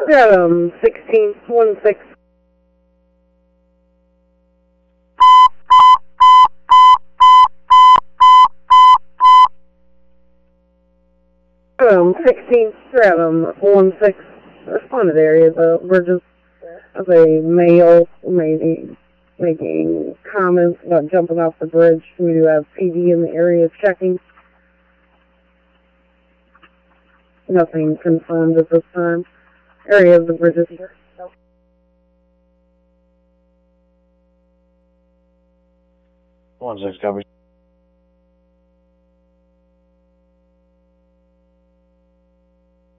1616. Stratum 16, Stratum 16. Responded area, the bridges of a male making comments about jumping off the bridge. We do have PD in the area checking. Nothing confirmed at this time. Area of the bridges here. 16 covers.